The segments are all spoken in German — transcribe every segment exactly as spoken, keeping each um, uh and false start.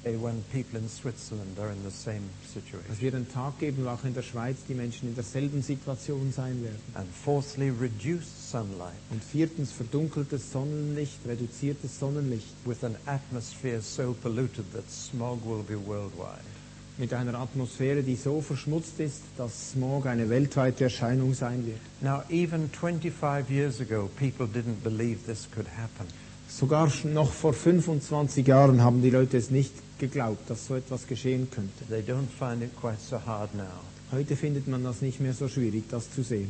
when people in Switzerland are in the same Dass situation. wir einen Tag geben, wo auch in der Schweiz die Menschen in derselben Situation sein werden. And fourthly, reduced sunlight Und viertens, verdunkeltes Sonnenlicht, reduziertes Sonnenlicht with an atmosphere so polluted that smog will be worldwide. mit einer Atmosphäre, die so verschmutzt ist, dass Smog eine weltweite Erscheinung sein wird. Now, even twenty-five years ago, people didn't believe this could happen. Sogar noch vor fünfundzwanzig Jahren haben die Leute es nicht geglaubt, dass so etwas geschehen könnte. They don't find it quite so hard now. Heute findet man das nicht mehr so schwierig, das zu sehen.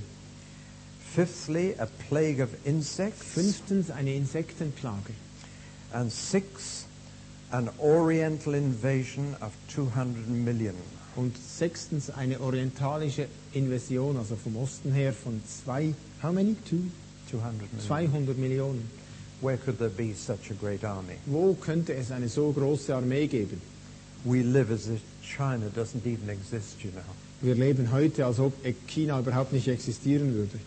Fifthly, a plague of insects. Fünftens, eine Insektenplage. And six, an oriental invasion of two hundred million. Und sechstens, eine orientalische Invasion, also vom Osten her von zwei, how many? Two? two hundred million. zweihundert Millionen. Where could there be such a great army? Wo könnte es eine so große Armee geben? We live as if China doesn't even exist, you know. Wir leben heute, als ob China überhaupt nicht existieren würde.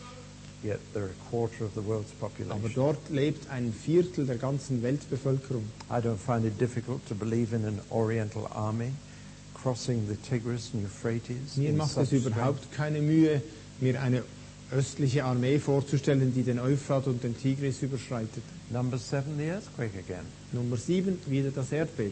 Yet they're a quarter of the world's Aber population. dort lebt ein Viertel der ganzen Weltbevölkerung. I don't find it difficult to believe in an oriental army crossing the Tigris and Euphrates. Mir in macht such es überhaupt strength. keine Mühe, mir eine östliche Armee vorzustellen, die den Euphrat und den Tigris überschreitet. Number seven, the earthquake again. Nummer sieben, wieder das Erdbeben.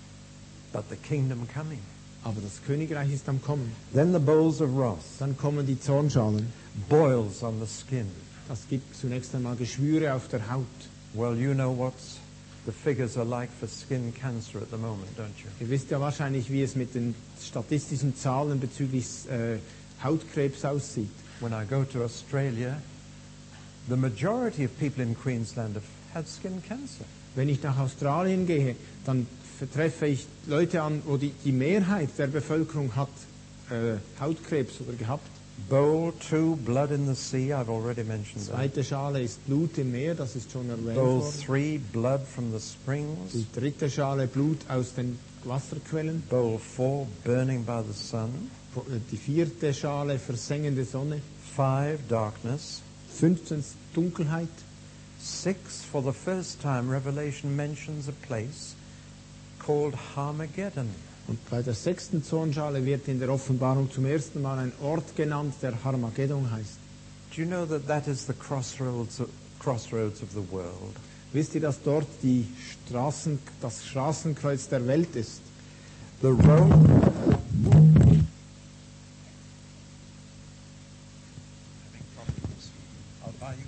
But the kingdom coming. Aber das Königreich ist am Kommen. Then the bowls of wrath, Dann kommen die Zornschalen. boils on the skin. Das gibt zunächst einmal Geschwüre auf der Haut. Well, you know what the figures are like for skin cancer at the moment, don't you? Ihr wisst ja wahrscheinlich, wie es mit den statistischen Zahlen bezüglich äh, Hautkrebs aussieht. When I go to Australia, the majority of people in Queensland have had skin cancer. Wenn ich nach Australien gehe, dann treffe ich Leute an, wo die, die Mehrheit der Bevölkerung hat äh, Hautkrebs oder gehabt. Bowl two, blood in the sea, I've already mentioned that. Zweite Schale ist Blut im Meer, das ist schon erwähnt Bowl worden. three, blood from the springs. Die dritte Schale Blut aus den Wasserquellen. Bowl four, burning by the sun. Die vierte Schale versengende Sonne. Five, darkness. Fünftens Dunkelheit. Six, for the first time, Revelation mentions a place called Armageddon. Und bei der sechsten Zornschale wird in der Offenbarung zum ersten Mal ein Ort genannt, der Armageddon heißt. Do you know that that is the crossroads of, crossroads of the world? Wisst ihr, dass dort die Straßen, das Straßenkreuz der Welt ist? The road... I'll buy you.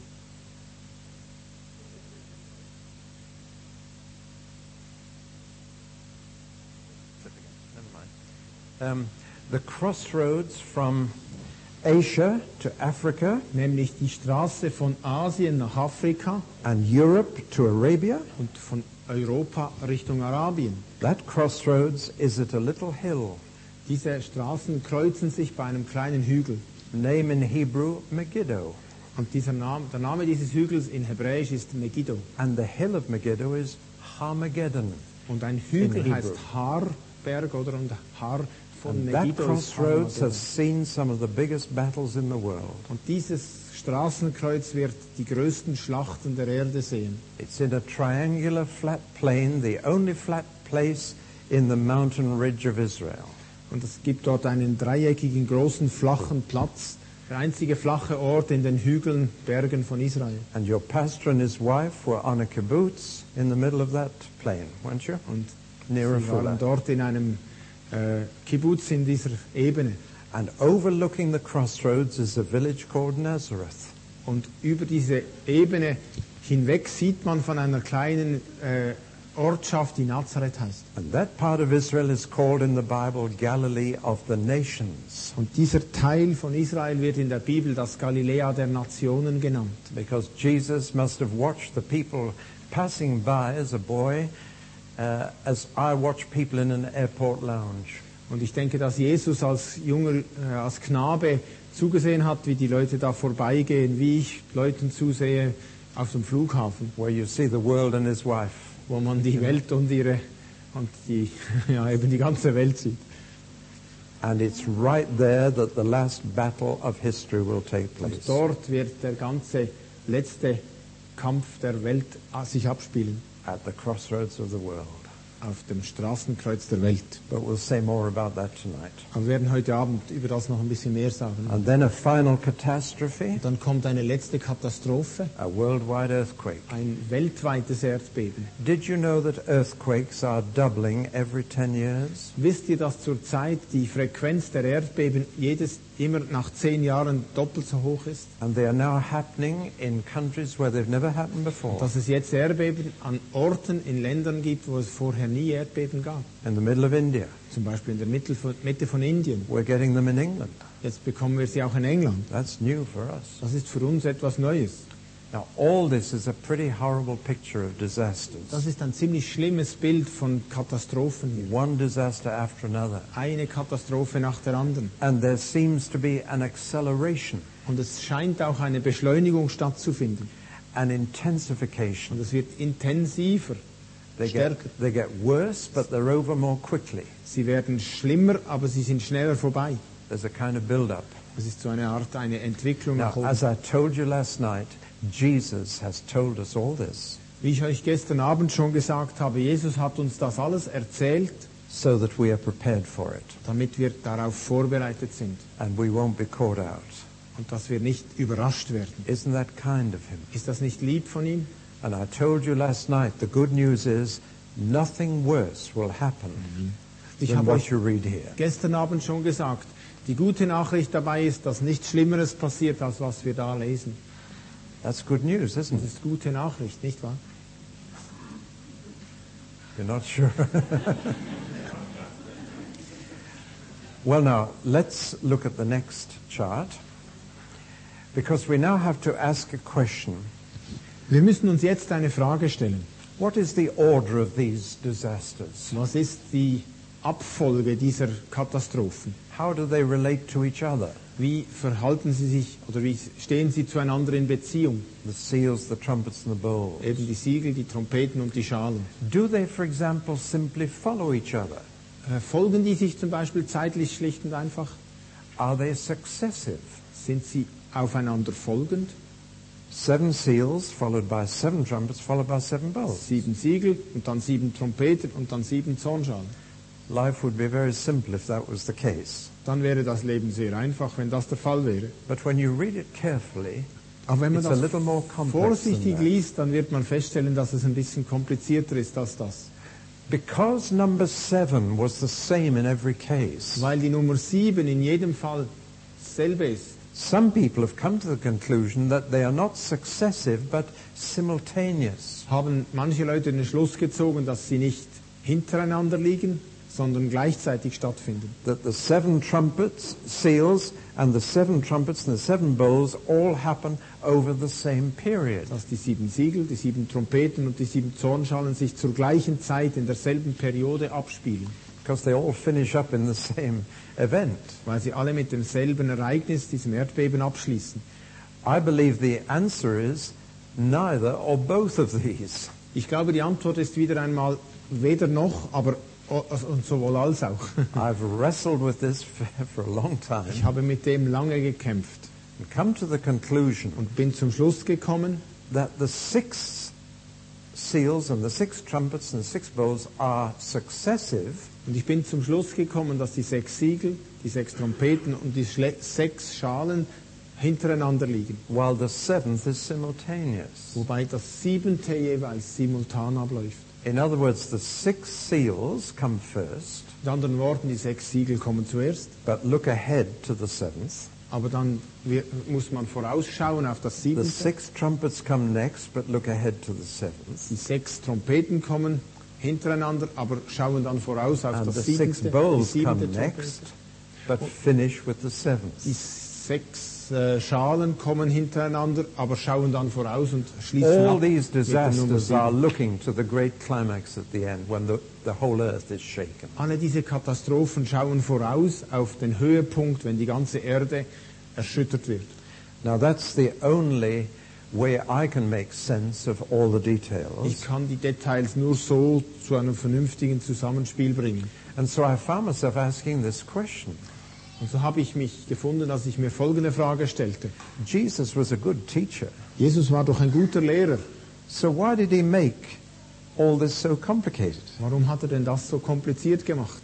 Never mind. Um, the crossroads from Asia to Africa Nämlich die Straße von Asien nach Afrika and Europe to Arabia. und von Europa Richtung Arabien. That crossroads is at a little hill, Diese Straßen kreuzen sich bei einem kleinen Hügel. name in Hebrew Megiddo. Und dieser Name, der Name dieses Hügels in Hebräisch ist Megiddo. And the hill of Megiddo is Armageddon. Und ein Hügel In heißt Hebrew. Harberg oder und Har von And that Megiddo ist crossroads Armageddon. has seen some of the biggest battles in the world. Und dieses Straßenkreuz wird die größten Schlachten der Erde sehen. It's in a triangular flat plain, the only flat place in the mountain ridge of Israel. Und es gibt dort einen dreieckigen, großen, flachen Platz, der einzige flache Ort in den Hügeln, Bergen von Israel. And your pastor and his wife were on a kibbutz in the middle of that plain, weren't you? Und Near sie waren Afula. dort in einem äh, Kibbutz in dieser Ebene. And overlooking the crossroads is a village called Nazareth. Und über diese Ebene hinweg sieht man von einer kleinen äh, Ortschaft, die Nazareth heißt. And that part of Israel is called in the Bible Galilee of the nations, Und dieser Teil von Israel wird in der Bibel das Galiläa der Nationen genannt. because Jesus must have watched the people passing by as a boy, uh, as I watch people in an airport lounge. Und ich denke, dass Jesus als junger, äh, als Knabe zugesehen hat, wie die Leute da vorbeigehen, wie ich Leuten zusehe auf dem Flughafen, Where you see the world and his wife. wo man die Welt und ihre und die ja eben die ganze Welt sieht. And it's right there that the last battle of history will take Und place. dort wird der ganze letzte Kampf der Welt äh, sich abspielen. At the crossroads of the world. auf dem Straßenkreuz der Welt. But we'll say more about that tonight. Aber wir werden heute Abend über das noch ein bisschen mehr sagen. And then a final catastrophe, Dann kommt eine letzte Katastrophe, a worldwide earthquake. ein weltweites Erdbeben. Did you know that earthquakes are doubling every ten years? Wisst ihr, dass zurzeit die Frequenz der Erdbeben jedes, immer nach zehn Jahren doppelt so hoch ist? And they are now happening in countries where they've never happened before. Dass es jetzt Erdbeben an Orten in Ländern gibt, wo es vorher nie Erdbeben gab. In the middle of India. Zum Beispiel in der Mitte von, Mitte von Indien. We're getting them in England. Jetzt bekommen wir sie auch in England. That's new for us. Das ist für uns etwas Neues. Now, all this is a pretty horrible picture of disasters. Das ist ein ziemlich schlimmes Bild von Katastrophen hier. One disaster after another. Eine Katastrophe nach der anderen. And there seems to be an acceleration, Und es scheint auch eine Beschleunigung stattzufinden. an intensification. Und es wird intensiver, They get, stärker. they get worse, but they're over more quickly. Sie werden schlimmer, aber sie sind schneller vorbei. There's a kind of build-up. Es ist so eine Art, eine Entwicklung nach Now, oben. as I told you last night, Jesus has told us all this Wie ich euch gestern Abend schon gesagt habe, Jesus hat uns das alles erzählt, so that we are prepared for it damit wir darauf vorbereitet sind and we won't be caught out. und dass wir nicht überrascht werden. Isn't that kind of him? Ist das nicht lieb von ihm? And I told you last night, the good news is nothing worse will happen Ich than habe what euch you read here. gestern Abend schon gesagt, die gute Nachricht dabei ist, dass nichts Schlimmeres passiert, als was wir da lesen. That's good news, isn't Das it? ist gute Nachricht, nicht wahr? You're not sure? Well, now, let's look at the next chart, because we now have to ask a question. Wir müssen uns jetzt eine Frage stellen. What is the order of these disasters? Was ist die Abfolge dieser Katastrophen? How do they relate to each other? Wie verhalten sie sich oder wie stehen sie zueinander in Beziehung? The seals, the trumpets, and the bowls. Eben die Siegel, die Trompeten und die Schalen. Do they, for example, simply follow each other? Äh, folgen die sich zum Beispiel zeitlich schlicht und einfach? Are they successive? Sind sie aufeinander folgend? Seven seals followed by seven trumpets followed by seven bowls. Sieben Siegel und dann sieben Trompeten und dann sieben Zornschalen. Life would be very simple if that was the case. Dann wäre das Leben sehr einfach, wenn das der Fall wäre. But when you read it carefully, Aber wenn man it's a das little more complex than vorsichtig that. liest, dann wird man feststellen, dass es ein bisschen komplizierter ist als das. Because number seven was the same in every case, Weil die Nummer sieben in jedem Fall dasselbe ist. some people have come to the conclusion that they are not successive but simultaneous. Haben manche Leute den Schluss gezogen, dass sie nicht hintereinander liegen, sondern gleichzeitig stattfinden. That the seven trumpets, seals, and the seven trumpets and the seven bowls all happen over the same period. Dass die sieben Siegel, die sieben Trompeten und die sieben Zornschalen sich zur gleichen Zeit in derselben Periode abspielen. Because they all finish up in the same event. Weil sie alle mit demselben Ereignis, diesem Erdbeben, abschließen. I believe the answer is neither or both of these. Ich glaube, die Antwort ist wieder einmal weder noch, aber o- und sowohl als auch. I've wrestled with this for, for a long Ich time habe mit dem lange gekämpft and come to the conclusion und bin zum Schluss gekommen, that the six seals and the six trumpets and the six bowls are successive, und ich bin zum Schluss gekommen, dass die sechs Siegel, die sechs Trompeten und die Schle- sechs Schalen hintereinander liegen. while the seventh is simultaneous. Wobei das siebente jeweils simultan abläuft. In other words, the six seals come first, Mit anderen Worten, die sechs Siegel kommen zuerst, but look ahead to the seventh. aber dann wir- muss man vorausschauen auf das The siebente. six trumpets come next, but look ahead to the seventh. Die sechs Trompeten kommen hintereinander, aber schauen dann voraus auf And das the siebente. six bowls die come siebente next, Trompete. but finish with the Die seventh. sechs äh, Schalen kommen hintereinander, aber schauen dann voraus und schließen All ab these mit der Nummer disasters are sieben. looking to the great climax at the end when the, the whole earth is shaken. Alle diese Katastrophen schauen voraus auf den Höhepunkt, wenn die ganze Erde erschüttert wird. Now that's the only way I can make sense of all the Ich details. kann die Details nur so zu einem vernünftigen Zusammenspiel bringen. And so I found myself asking this question. Und so habe ich mich gefunden, dass ich mir folgende Frage stellte. Jesus was a good teacher. Jesus war doch ein guter Lehrer. So why did he make all this so complicated? Warum hat er denn das so kompliziert gemacht?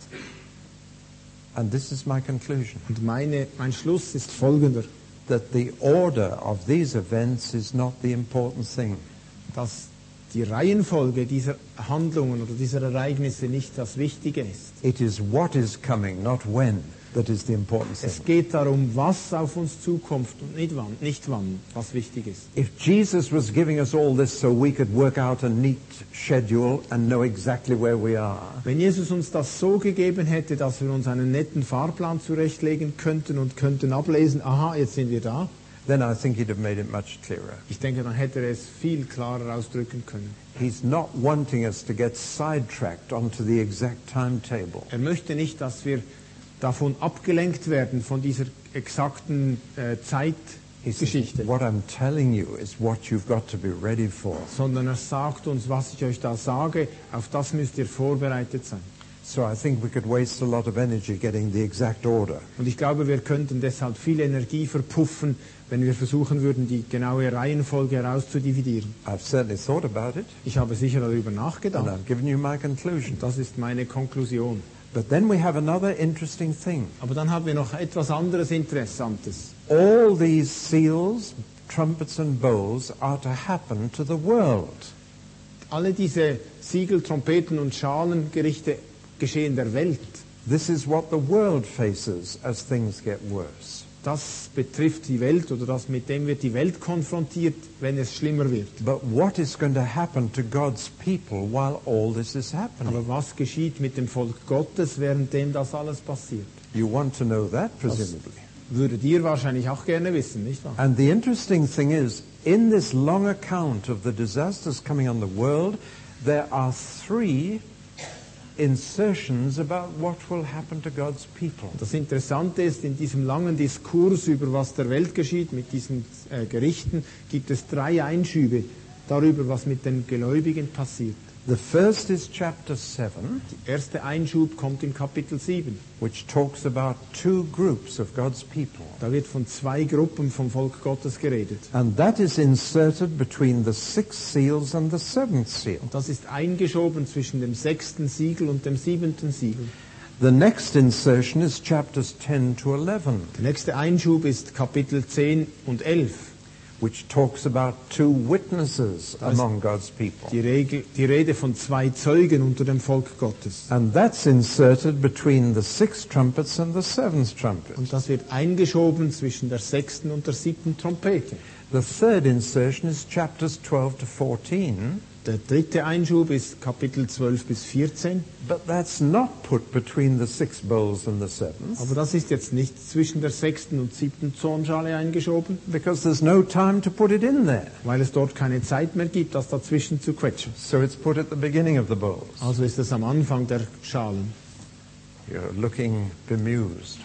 And this is my conclusion, Und meine, mein Schluss ist folgender, that the order of these events is not the important thing. dass die Reihenfolge dieser Handlungen oder dieser Ereignisse nicht das Wichtige ist. It is what is coming, not when, that is the important thing. Es geht darum, was auf uns zukommt und nicht wann, nicht wann, was wichtig ist. If Jesus was giving us all this so we could work out a neat schedule and know exactly where we are, Wenn Jesus uns das so gegeben hätte, dass wir uns einen netten Fahrplan zurechtlegen könnten und könnten ablesen, aha, jetzt sind wir da, then I think he'd have made it much clearer. ich denke, dann hätte er es viel klarer ausdrücken können. He's not wanting us to get sidetracked onto the exact timetable. Er möchte nicht, dass wir davon abgelenkt werden, von dieser exakten äh, He says, Zeitgeschichte, what I'm telling you is what you've got to be ready for. sondern er sagt uns, was ich euch da sage, auf das müsst ihr vorbereitet sein. So I think we could waste a lot of energy getting the exact order. Und ich glaube, wir könnten deshalb viel Energie verpuffen, wenn wir versuchen würden, die genaue Reihenfolge herauszudividieren. I've certainly thought about it, Ich habe sicher darüber and nachgedacht. I've given you my conclusion. Das ist meine Konklusion. But then we have another interesting thing. Aber dann haben wir noch etwas anderes Interessantes. All these seals, trumpets and bowls are to happen to the world. Alle diese Siegel, Trompeten und Schalengerichte geschehen der Welt. This is what the world faces as things get worse. Das betrifft die Welt oder das, mit dem wird die Welt konfrontiert, wenn es schlimmer wird. But what is going to happen to God's people while all this is happening? Aber was geschieht mit dem Volk Gottes, währenddem das alles passiert? You want to know that, presumably. Würdet ihr wahrscheinlich auch gerne wissen, nicht wahr? And the interesting thing is, in this long account of the disasters coming on the world, there are three insertions about what will happen to God's people. Das Interessante ist, in diesem langen Diskurs über was der Welt geschieht, mit diesen äh, Gerichten, gibt es drei Einschübe darüber, was mit den Gläubigen passiert. The first is chapter seven, Der erste Einschub kommt in Kapitel sieben. which talks about two groups of God's people. Da wird von zwei Gruppen vom Volk Gottes geredet. And that is inserted between the sixth seals and the seventh seal. Und das ist eingeschoben zwischen dem sechsten Siegel und dem siebenten Siegel. The next insertion is chapters ten to eleven, Der nächste Einschub ist Kapitel zehn und elf. which talks about two witnesses Das- among God's people. Die, Regel, die Rede von zwei Zeugen unter dem Volk Gottes. And that's inserted between the sixth trumpets and the seventh trumpet. Und das wird eingeschoben zwischen der sechsten und der siebten Trompete. The third insertion is chapters twelve to fourteen, Der dritte Einschub ist Kapitel zwölf bis vierzehn. but that's not put between the six bowls and the seventh, Aber das ist jetzt nicht zwischen der sechsten und siebten Zornschale eingeschoben, because there's no time to put it in there. weil es dort keine Zeit mehr gibt, das dazwischen zu quetschen. So it's put at the beginning of the bowls. Also ist es am Anfang der Schalen. You're looking bemused.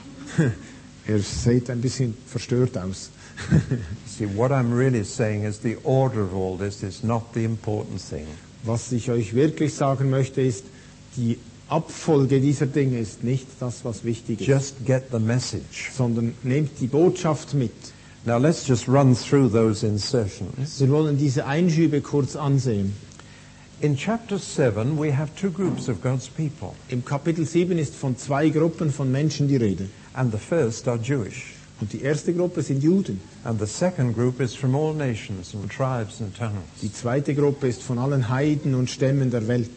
Ihr seht ein bisschen verstört aus. See, what I'm really saying is the order of all this is not the important thing. Was ich euch wirklich sagen möchte, ist, die Abfolge dieser Dinge ist nicht das, was wichtig ist, Just get the message. sondern nehmt die Botschaft mit. Now let's just run through those insertions. Wir wollen diese Einschübe kurz ansehen. In chapter seven, we have two groups of God's people, Im Kapitel sieben ist von zwei Gruppen von Menschen die Rede. and the first are Jewish, Und die erste Gruppe sind Juden. and the second group is from all nations and tribes and tongues, Die zweite Gruppe ist von allen Heiden und Stämmen der Welt.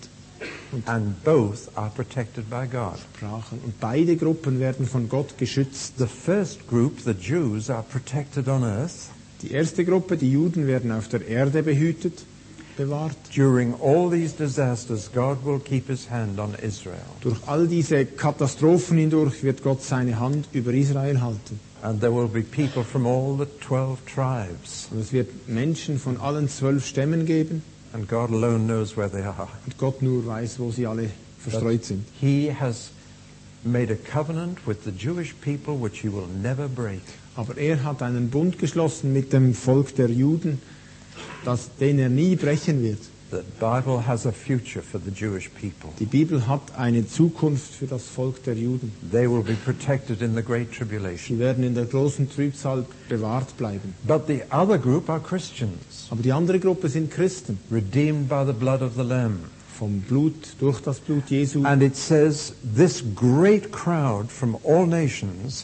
and both are protected by God. Sprachen. Und beide Gruppen werden von Gott geschützt. The first group, the Jews, are protected on earth. Die erste Gruppe, die Juden, werden auf der Erde behütet, bewahrt. During all these disasters, God will keep his hand on Israel. Durch all diese Katastrophen hindurch wird Gott seine Hand über Israel halten. And there will be people from all the twelve tribes. Und es wird Menschen von allen zwölf Stämmen geben. And God alone knows where they are. Und Gott nur weiß, wo sie alle verstreut sind. He has made a covenant with the Jewish people which he will never break. Aber er hat einen Bund geschlossen mit dem Volk der Juden, das, den er nie brechen wird. The Bible has a future for the Jewish people. Die Bibel hat eine Zukunft für das Volk der Juden. They will be protected in the Great Tribulation. Sie werden in der großen Trübsal bewahrt bleiben. But the other group are Christians, Aber die andere Gruppe sind Christen, redeemed by the blood of the Lamb. vom Blut, durch das Blut Jesu. And it says, this great crowd from all nations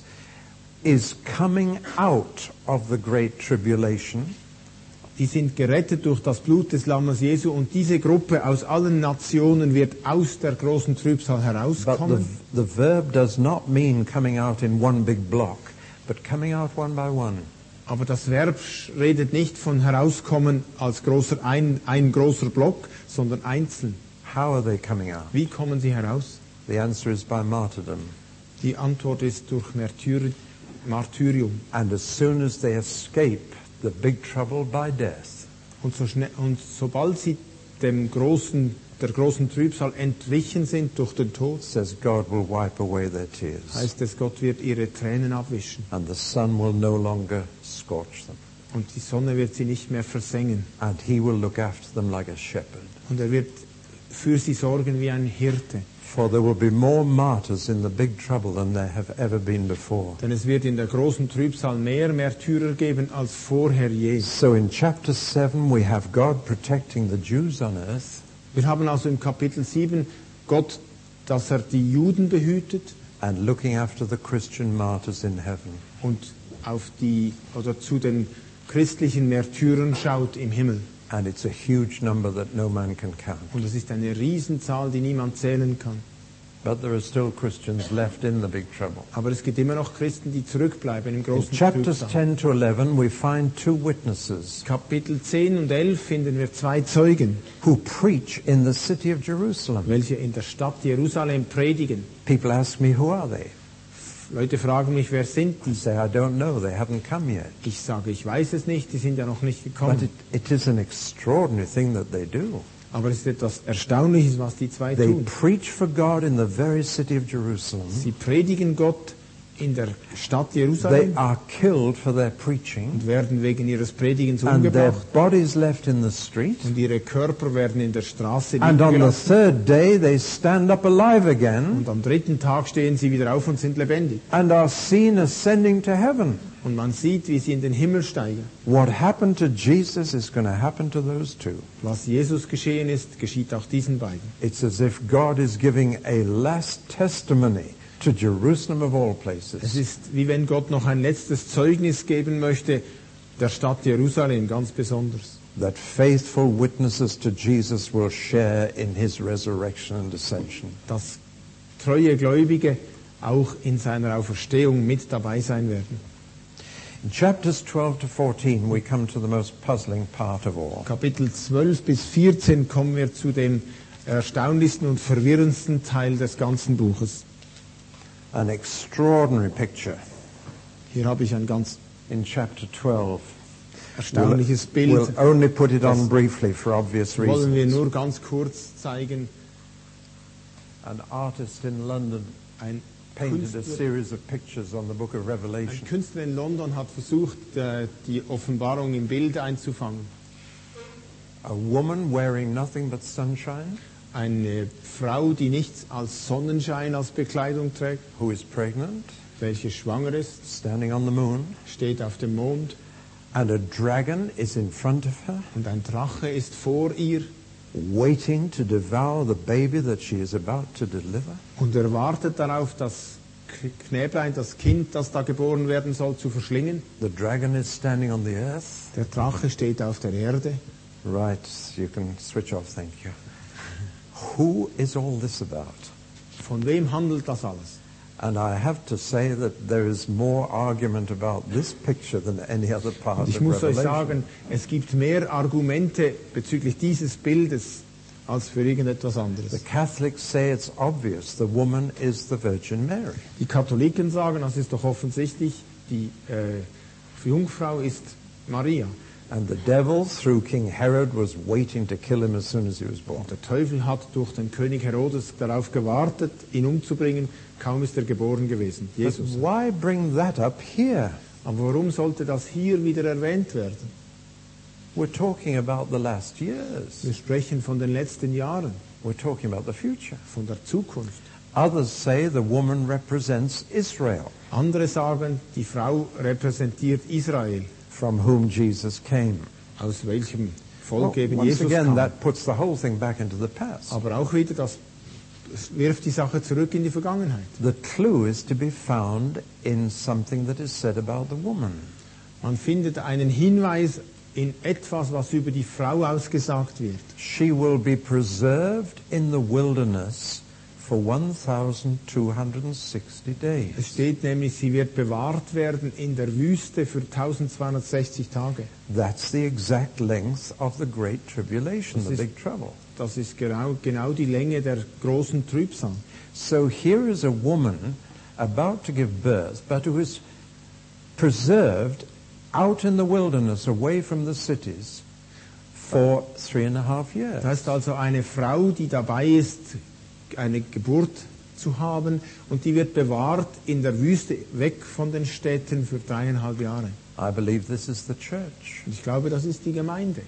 is coming out of the great tribulation. Die sind gerettet durch das Blut des Lammes Jesu und diese Gruppe aus allen Nationen wird aus der großen Trübsal But the, herauskommen. the verb does not mean coming out in one big block, but coming out one by one. Aber das Verb redet nicht von herauskommen als großer ein, ein großer Block, sondern einzeln. How are they coming out? Wie kommen sie heraus? The answer is by martyrdom. Die Antwort ist durch Märtyr, Martyrium. And as soon as they escape the big trouble by death, Und, so schnell, und sobald sie dem großen, der großen Trübsal entwichen sind durch den Tod, says God will wipe away their tears, heißt es, Gott wird ihre Tränen abwischen. and the sun will no longer scorch them, Und die Sonne wird sie nicht mehr versengen. and he will look after them like a shepherd. Und er wird für sie sorgen wie ein Hirte. For there will be more martyrs in the big trouble than there have ever been before. Denn es wird in der großen Trübsal mehr Märtyrer geben als vorher je. So in chapter seven we have God protecting the Jews on earth, Wir haben also im Kapitel sieben Gott, dass er die Juden behütet and looking after the Christian martyrs in heaven. und auf die oder zu den christlichen Märtyrern schaut im Himmel. And it's a huge number that no man can count. Und es ist eine Riesenzahl, die niemand zählen kann. But there are still Christians left in the big trouble. Aber es gibt immer noch Christen, die zurückbleiben im In großen chapters Trübsal. ten to eleven we find two witnesses Kapitel zehn und elf finden wir zwei Zeugen, who preach in the city of Jerusalem. welche in der Stadt Jerusalem predigen. People ask me, who are they? Leute fragen mich, wer sind I die? say, I don't know, they haven't come yet. Ich sage, ich weiß es nicht, die sind ja noch nicht But gekommen. it, it is an extraordinary thing that they do. Aber es ist etwas Erstaunliches, was die zwei They tun. preach for God in the very city of Jerusalem. Sie predigen Gott in der Stadt They Jerusalem are killed for their preaching, und werden wegen ihres Predigens and their umgebracht. bodies left in the street. Und ihre Körper werden in der Straße And liegen on the gelassen. third day they stand up alive again Und am dritten Tag stehen sie wieder auf und sind lebendig. and are seen ascending to heaven. Und man sieht, wie sie in den Himmel steigen. What happened to Jesus is going to happen to those two. Was Jesus geschehen ist, geschieht auch diesen beiden. It's as if God is giving a last testimony to Jerusalem of all Es places. ist wie wenn Gott noch ein letztes Zeugnis geben möchte, der Stadt Jerusalem ganz besonders. That faithful witnesses to Jesus will share in his resurrection and ascension. Dass treue Gläubige auch in seiner Auferstehung mit dabei sein werden. In chapters twelve to fourteen, we come to the most puzzling part of all. Kapitel zwölf bis vierzehn kommen wir zu dem erstaunlichsten und verwirrendsten Teil des ganzen Buches. An extraordinary picture Hier habe ich ein ganz in chapter twelve. erstaunliches Bild. We'll only put it on Das briefly for obvious wollen wir reasons. nur ganz kurz zeigen. An artist in London Ein painted a Künstler, series of pictures on the book of ein Revelation. Künstler in London hat versucht, äh, die Offenbarung im Bild einzufangen. A woman wearing nothing but sunshine, Eine Frau, die nichts als Sonnenschein als Bekleidung trägt, who is pregnant, welche schwanger ist, standing on the moon, steht auf dem Mond and a dragon is in front of her, und ein Drache ist vor ihr waiting to devour the baby that she is about to deliver. und er wartet darauf, das K- Knäblein, das Kind, das da geboren werden soll, zu verschlingen. The dragon is standing on the earth. Der Drache steht auf der Erde. Right, you can switch off, thank you. Who is all this about? Von wem handelt das alles? And I have to say that there is more argument about this picture than any other part Und ich of muss euch Revelation. sagen, es gibt mehr Argumente bezüglich dieses Bildes als für irgendetwas The anderes. Catholics say it's obvious the woman is the Virgin Mary. Die Katholiken sagen, das ist doch offensichtlich, die äh, Jungfrau ist Maria. And the devil, through King Herod, was waiting to kill him as soon as he was born. Und der Teufel hat durch den König Herodes darauf gewartet, ihn umzubringen. Kaum ist er geboren gewesen, But Jesus. why bring that up here? Aber warum sollte das hier wieder erwähnt werden? We're talking about the last years. Wir sprechen von den letzten Jahren, We're talking about the future. von der Zukunft. Others say the woman represents Israel, Andere sagen, die Frau repräsentiert Israel, from whom Jesus came. aus welchem Volk Well, eben once Jesus again, kam. that puts the whole thing back into the past. Aber auch wieder, das wirft die Sache zurück in die Vergangenheit. The clue is to be found in something that is said about the woman. Man findet einen Hinweis in etwas, was über die Frau ausgesagt wird. She will be preserved in the wilderness for one thousand two hundred sixty Es days. steht nämlich, sie wird bewahrt werden in der Wüste für eintausendzweihundertsechzig Tage. That's the exact length of the Great Tribulation, Das the ist- big trouble. Das ist genau, genau die Länge der großen Trübsal. So here is a woman about to give birth, but who is preserved out in the wilderness, away from the cities, for three and a half years. Das heißt also eine Frau, die dabei ist, eine Geburt zu haben und die wird bewahrt in der Wüste, weg von den Städten für dreieinhalb Jahre. I believe this is the church. Und ich glaube, das ist die Gemeinde.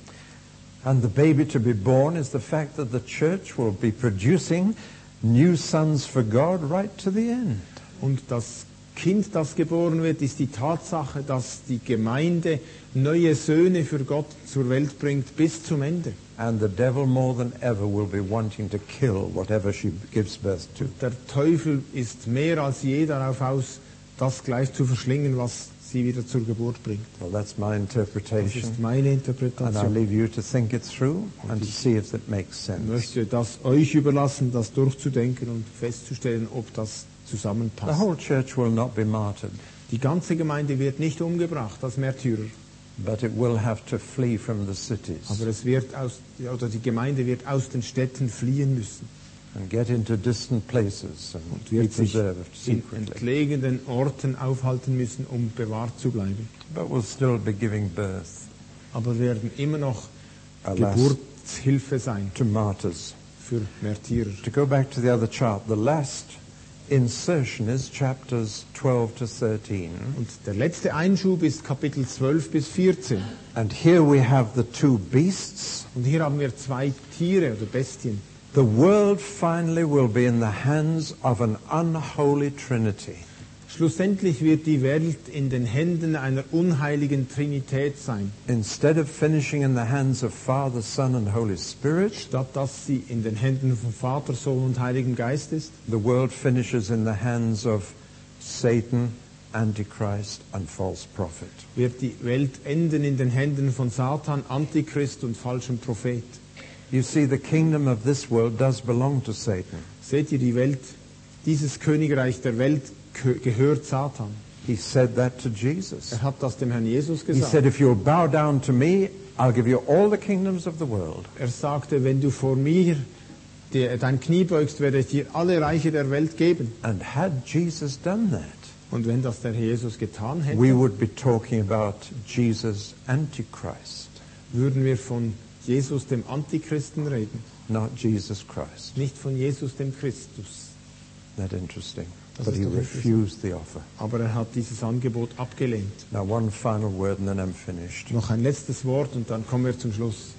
And the baby to be born is the fact that the church will be producing new sons for God right to the end. Und das Kind, das geboren wird, ist die Tatsache, dass die Gemeinde neue Söhne für Gott zur Welt bringt bis zum Ende. And the devil more than ever will be wanting to kill whatever she gives birth to. Der Teufel ist mehr als je darauf aus, das gleich zu verschlingen, was sie wieder zur Geburt bringt. Well, that's my Das interpretation. ist meine And I Interpretation. leave you to think it through and to see if that makes Ich sense. möchte das euch überlassen, das durchzudenken und festzustellen, ob das The zusammenpasst. whole church will not be martyred, Die ganze Gemeinde wird nicht umgebracht als Märtyrer, but it will have to flee from the cities aber es wird aus, oder die Gemeinde wird aus den Städten fliehen müssen and get into distant places and und be wird sich preserved in secretly. entlegenen Orten aufhalten müssen, um bewahrt zu bleiben. But will still be giving birth, Aber werden immer noch alas, Geburtshilfe sein to martyrs. für Märtyrer. To go back to the other chart, the last insertion is chapters twelve to thirteen. Und der letzte Einschub ist Kapitel zwölf bis vierzehn. And here we have the two beasts. Und hier haben wir zwei Tiere oder Bestien. The world finally will be in the hands of an unholy trinity. Schlussendlich wird die Welt in den Händen einer unheiligen Trinität sein. Instead of finishing in the hands of Father, Son, and Holy Spirit, Statt dass sie in den Händen von Vater, Sohn und Heiligem Geist ist, the world finishes in the hands of Satan, Antichrist, and false prophet. wird die Welt enden in den Händen von Satan, Antichrist und falschem Prophet. You see, the kingdom of this world does belong to Satan. Seht ihr, die Welt, dieses Königreich der Welt geh- gehört Satan. He said that to Jesus. Er hat das dem Herrn Jesus He gesagt. said, if you'll bow down to me, I'll give you all the kingdoms of the world. Er sagte, wenn du vor mir dir dein Knie beugst, werde ich dir alle Reiche der Welt geben. And had Jesus done that, Und wenn das der Herr Jesus getan hätte, we would be talking about Jesus Antichrist, würden wir von Jesus dem Antichristen reden, not Jesus Christ. nicht von Jesus dem Christus. Isn't that interesting? Das But ist he doch interessant. refused the offer. Aber er hat dieses Angebot abgelehnt. Now, one final word and then I'm finished. Noch ein letztes Wort und dann kommen wir zum Schluss.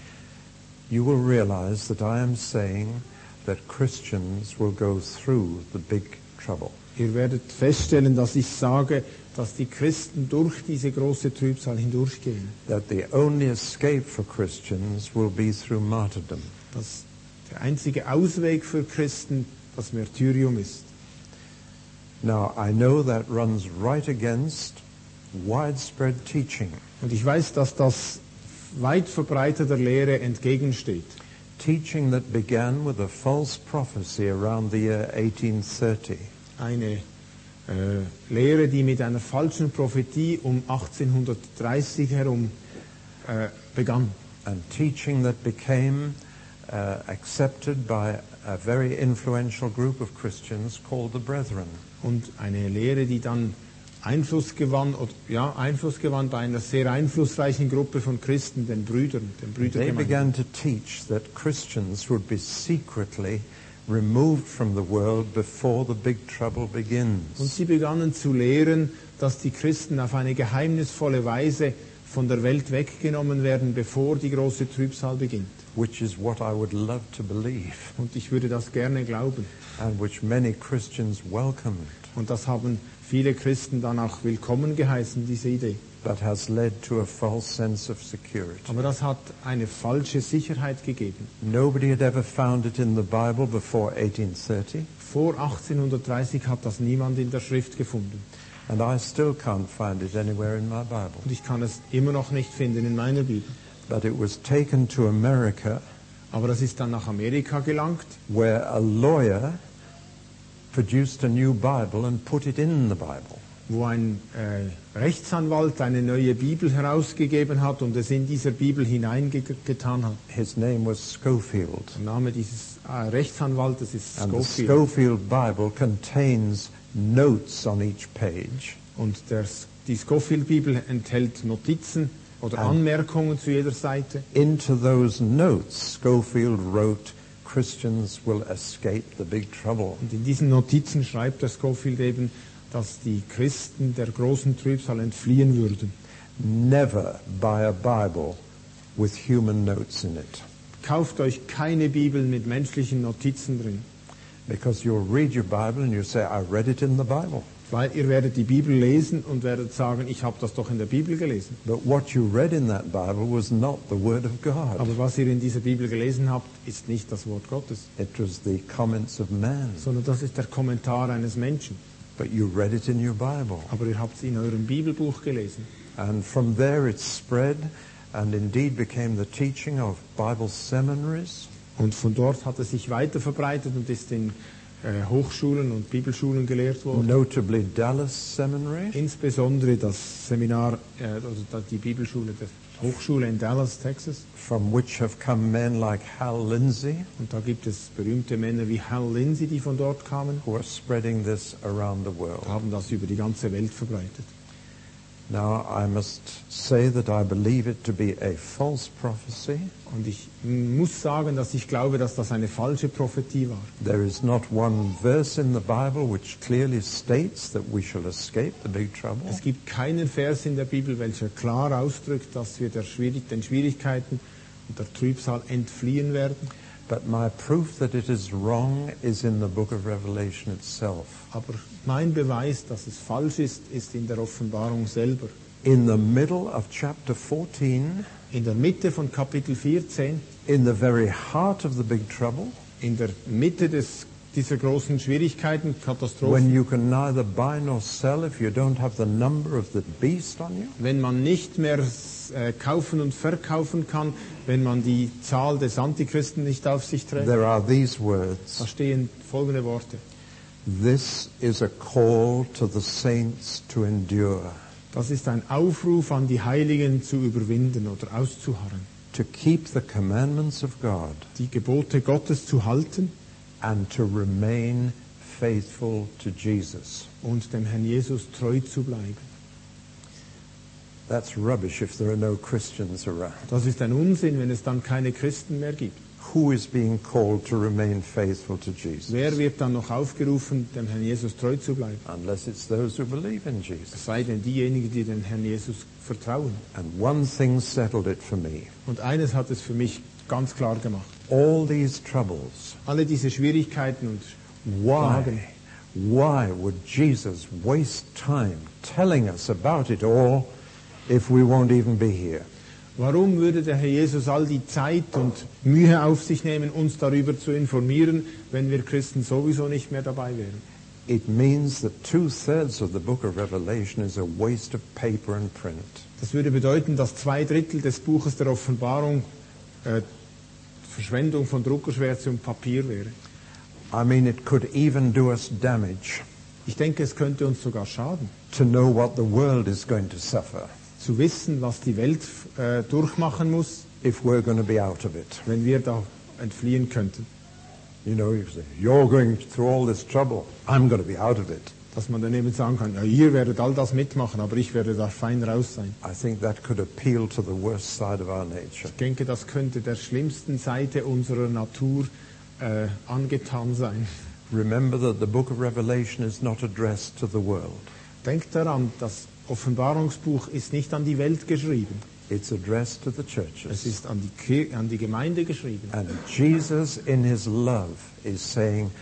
You will realize that I am saying that Christians will go through the big trouble. Ihr werdet feststellen, dass ich sage, dass die Christen durch diese große Trübsal hindurchgehen. That the only escape for Christians will be through martyrdom. Dass der einzige Ausweg für Christen das Märtyrium ist. Now, I know that runs right against widespread teaching. Und ich weiß, dass das weit verbreiteter Lehre entgegensteht. Teaching that began with a false prophecy around the year eighteen thirty. Eine äh, Lehre, die mit einer falschen Prophetie um achtzehnhundertdreißig herum äh, begann. And teaching that became uh, accepted by a very influential group of Christians called the Brethren. Und eine Lehre, die dann Einfluss gewann, oder, ja, Einfluss gewann bei einer sehr einflussreichen Gruppe von Christen, den Brüdern, den They Brüdergemeinden. began to teach that Christians would be secretly removed from the world before the big trouble Und begins. sie begannen zu lehren, dass die Christen auf eine geheimnisvolle Weise von der Welt weggenommen werden, bevor die große Trübsal beginnt. Which is what I would love to believe. Und ich würde das gerne glauben. and which many Christians welcomed, Und das haben viele Christen dann auch willkommen geheißen, diese Idee. but has led to a false sense of security. Aber das hat eine falsche Sicherheit gegeben. Nobody had ever found it in the Bible before eighteen thirty, Vor achtzehnhundertdreißig hat das niemand in der Schrift gefunden. and I still can't find it anywhere in my Bible. Und ich kann es immer noch nicht finden in meiner Bibel. But it was taken to America, Aber das ist dann nach Amerika gelangt, where a lawyer produced a new Bible and put it in the Bible. wo ein äh, Rechtsanwalt eine neue Bibel herausgegeben hat und es in dieser Bibel hineingetan hat. His name was Schofield. Der Name dieses äh, Rechtsanwaltes ist And the Scofield. Schofield Bible contains notes on each page. Und der, die Scofield-Bibel enthält Notizen oder Ah. Anmerkungen zu jeder Seite. Into those notes, Schofield wrote, Christians will escape the big trouble. Und in diesen Notizen schreibt der Scofield eben, dass die Christen der großen Trübsal entfliehen würden. Never buy a Bible with human notes in it, Kauft euch keine Bibel mit menschlichen Notizen drin, because you'll read your Bible and you say, I read it in the Bible. weil ihr werdet die Bibel lesen und werdet sagen, ich habe das doch in der Bibel gelesen. But what you read in that Bible was not the Word of God. Aber was ihr in dieser Bibel gelesen habt, ist nicht das Wort Gottes, It was the comments of man. sondern das ist der Kommentar eines Menschen. But you read it in your Bible. Aber ihr habt es in eurem Bibelbuch gelesen. And from there it spread and indeed became the teaching of Bible seminaries. Und von dort hat es sich weiter verbreitet und ist in äh, Hochschulen und Bibelschulen gelehrt worden. Notably Dallas Seminary, Insbesondere das Seminar, äh, also die Bibelschule der Hochschule in Dallas, Texas. from which have come men like Hal Lindsey, Und da gibt es berühmte Männer wie Hal Lindsey, die von dort kamen, who are spreading this around the world. haben das über die ganze Welt verbreitet. Now, I must say that I believe it to be a false prophecy. Und ich muss sagen, dass ich glaube, dass das eine falsche Prophetie war. There is not one verse in the Bible which clearly states that we shall escape the big trouble. Es gibt keinen Vers in der Bibel, welcher klar ausdrückt, dass wir der Schwierig den Schwierigkeiten und der Trübsal entfliehen werden. But my proof that it is wrong is in the book of Revelation itself. Aber mein Beweis, dass es falsch ist, ist in der Offenbarung selber. In the middle of chapter fourteen, In der Mitte von Kapitel vierzehn, in the very heart of the big trouble, in der Mitte des, dieser großen Schwierigkeiten, when Katastrophen, you can neither buy nor sell if you don't have the number of the beast on you, wenn man nicht mehr äh, kaufen und verkaufen kann, wenn man die Zahl des Antichristen nicht auf sich trägt. there are these Da words. stehen folgende Worte. This is a call to the saints to endure, Das ist ein Aufruf an die Heiligen zu überwinden oder auszuharren, to keep the commandments of God, die Gebote Gottes zu halten and to remain faithful to Jesus. und dem Herrn Jesus treu zu bleiben. That's rubbish if there are no Christians around. Das ist ein Unsinn, wenn es dann keine Christen mehr gibt. Who is being called to remain faithful to Jesus? Wer wird dann noch aufgerufen, dem Herrn Jesus treu zu bleiben? Unless it's those who believe in Jesus. Es sei denn diejenigen, die den Herrn Jesus vertrauen. And one thing settled it for me. Und eines hat es für mich ganz klar gemacht. All these troubles, Alle diese Schwierigkeiten und Fragen. why, why would Jesus waste time telling us about it all if we won't even be here? Warum würde der Herr Jesus all die Zeit und Mühe auf sich nehmen, uns darüber zu informieren, wenn wir Christen sowieso nicht mehr dabei wären? It means that two-thirds of the book of Revelation is a waste of paper and print. Das würde bedeuten, dass zwei Drittel des Buches der Offenbarung äh, Verschwendung von Druckerschwärze und Papier wäre. I mean, it could even do us damage Ich denke, es könnte uns sogar schaden, to know what the world is going to suffer zu wissen, was die Welt äh, durchmachen muss, if we're going to be out of it. wenn wir da entfliehen könnten. You know, you say, you're going through all this trouble. I'm going to be out of it. Dass man dann eben sagen kann, ja, ihr werdet all das mitmachen, aber ich werde da fein raus sein. I think that could appeal to the worst side of our nature. Ich denke, das könnte der schlimmsten Seite unserer Natur äh, angetan sein. Remember that the book of Revelation is not addressed to the world. Denkt daran, das Offenbarungsbuch ist nicht an die Welt geschrieben. It's addressed to the Es churches. ist an die, Kir- an die Gemeinde geschrieben. And Jesus in his love is saying,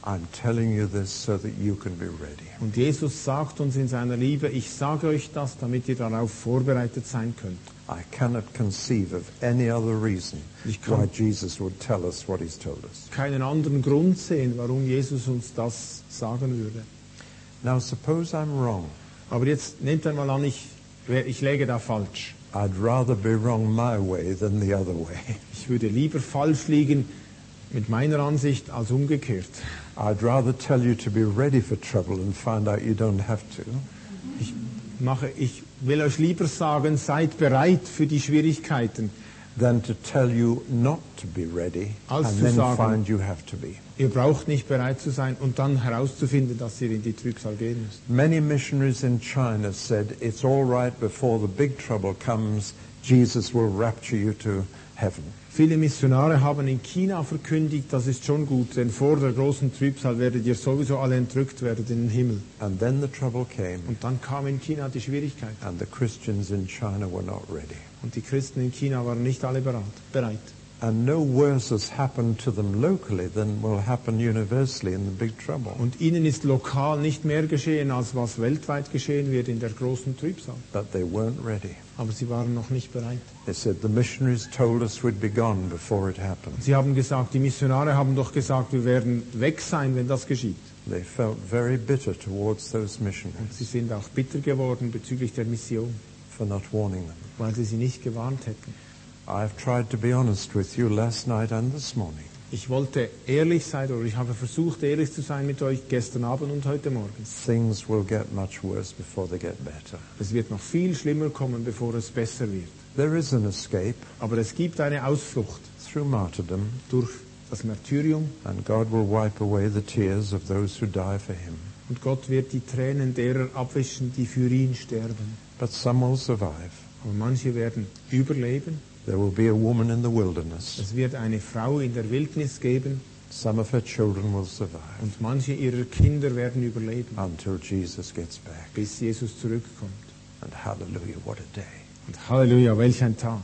I'm telling you this so that you can be ready. Und Jesus sagt uns in seiner Liebe, ich sage euch das, damit ihr darauf vorbereitet sein könnt. I cannot conceive of any other reason Ich kann- why Jesus would tell us what he's told us. Keinen anderen Grund sehen, warum Jesus uns das sagen würde. Now suppose I'm wrong. Aber jetzt nehmt einmal an, ich, ich läge da falsch. I'd rather be wrong my way than the other way. Ich würde lieber falsch liegen mit meiner Ansicht als umgekehrt. I'd rather tell you to be ready for trouble and find out you don't have to, Ich, mache, ich will euch lieber sagen, seid bereit für die Schwierigkeiten. than to tell you not to be ready Als and zu then sagen- find you have to be. Ihr braucht nicht bereit zu sein und dann herauszufinden, dass ihr in die Trübsal gehen müsst. Many missionaries in China said it's all right before the big trouble comes, Jesus will rapture you to heaven. Viele Missionare haben in China verkündigt, das ist schon gut, denn vor der großen Trübsal werdet ihr sowieso alle entrückt werden in den Himmel. And then the trouble came, Und dann kam in China die Schwierigkeit. and the Christians in China were not ready. Und die Christen in China waren nicht alle berat- bereit. And no worse has happened to them locally than will happen universally in the big trouble. Und ihnen ist lokal nicht mehr geschehen, als was weltweit geschehen wird in der großen Trübsal. But they weren't ready. Aber sie waren noch nicht bereit. They said the missionaries told us we'd be gone before it happened. Sie haben gesagt, die Missionare haben doch gesagt, wir werden weg sein, wenn das geschieht. They felt very bitter towards those Und missionaries sie sind auch bitter geworden bezüglich der Mission, for not warning them. weil sie sie nicht gewarnt hätten. I've tried to be honest with you last night and this morning. Ich wollte ehrlich sein, oder ich habe versucht, ehrlich zu sein mit euch gestern Abend und heute Morgen. Things will get much worse before they get better. Es wird noch viel schlimmer kommen, bevor es besser wird. There is an escape Aber es gibt eine Ausflucht through martyrdom, durch das Martyrium, and God will wipe away the tears of those who die for him. und Gott wird die Tränen derer abwischen, die für ihn sterben. But some will survive. Aber manche werden überleben. There will be a woman in the wilderness. Es wird eine Frau in der Wildnis geben Some of her children will survive und manche ihrer Kinder werden überleben, until Jesus gets back. bis Jesus zurückkommt. And hallelujah, what a day. Und Halleluja, welch ein Tag.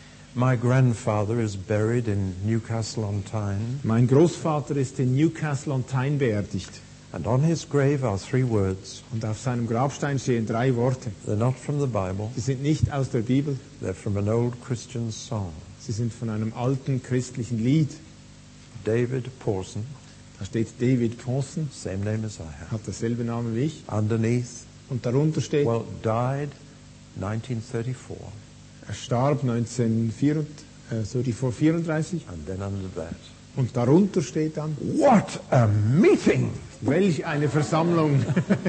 My grandfather is buried in Newcastle on Tyne, Mein Großvater ist in Newcastle on Tyne beerdigt. and on his grave are three words. Und auf seinem Grabstein stehen drei Worte. They're not from the Bible, Sie sind nicht aus der Bibel, they're from an old Christian song. sie sind von einem alten christlichen Lied. David Pawson, Da steht David Pawson, same name as I have. hat dasselbe Namen wie ich. Underneath, Und darunter steht, well, died nineteen thirty-four, er starb neunzehnhundertvierunddreißig. and then under that, Und darunter steht dann, what a meeting! welch eine Versammlung.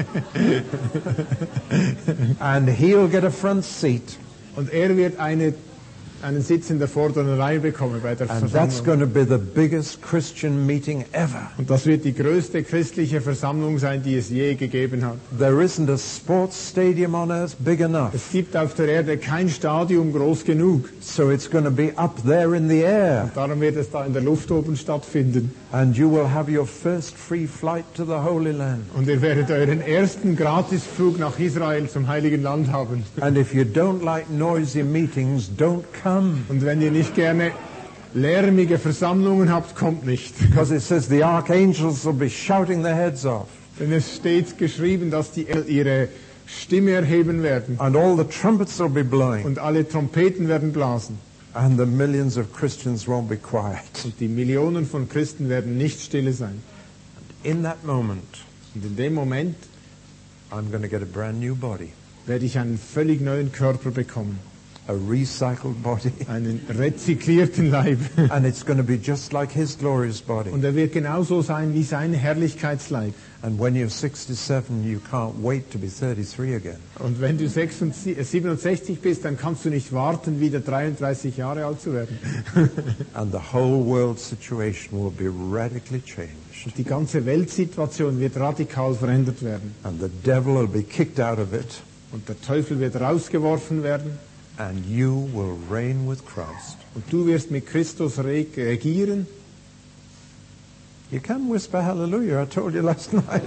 And he'll get a front seat, Und er wird eine, einen Sitz in der vorderen Reihe bekommen bei der and that's Versammlung. going to be the biggest Christian meeting ever. Und das wird die größte christliche Versammlung sein, die es je gegeben hat. There isn't a sports stadium on earth big enough, Es gibt auf der Erde kein Stadion groß genug. so it's going to be up there in the air, Darum wird es da in der Luft oben stattfinden. and you will have your first free flight to the Holy Land. Und ihr werdet euren ersten Gratisflug nach Israel zum Heiligen Land haben. And if you don't like noisy meetings, don't come, Und wenn ihr nicht gerne lärmige Versammlungen habt, kommt nicht. because it says the archangels will be shouting their heads off, Denn es steht geschrieben, dass die Engel ihre Stimme erheben werden. and all the trumpets will be blowing, Und alle Trompeten werden blasen. and the millions of Christians won't be quiet. Und die Millionen von Christen werden nicht stille sein. In that moment, Und in dem Moment I'm going to get a brand new body, werde ich einen völlig neuen Körper bekommen. a recycled body, Einen rezyklierten Leib. and it's going to be just like his glorious body. Und er wird genauso sein wie sein Herrlichkeitsleib. And when you're sixty-seven, you can't wait to be thirty-three again. Und wenn du siebenundsechzig bist, dann kannst du nicht warten, wieder dreiunddreißig Jahre alt zu werden. And the whole world situation will be radically changed. Und die ganze Weltsituation wird radikal verändert werden. And the devil will be kicked out of it, Und der Teufel wird rausgeworfen werden. and you will reign with Christ. Und du wirst mit Christus re- regieren. You can whisper hallelujah, I told you last night.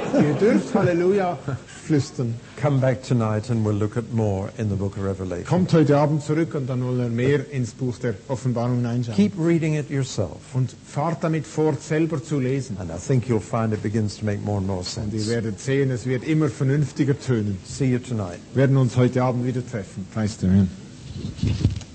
Ihr dürft Halleluja flüstern. Come back tonight and we'll look at more in the book of Revelation. Kommt heute Abend zurück und dann wollen wir mehr ins Buch der Offenbarung hineinschauen. Keep reading it yourself. Und fahrt damit fort, selber zu lesen. And I think you'll find it begins to make more and more Und ihr sense. werdet sehen, es wird immer vernünftiger tönen. See you tonight. Wir werden uns heute Abend wieder treffen. Preis dem Herrn.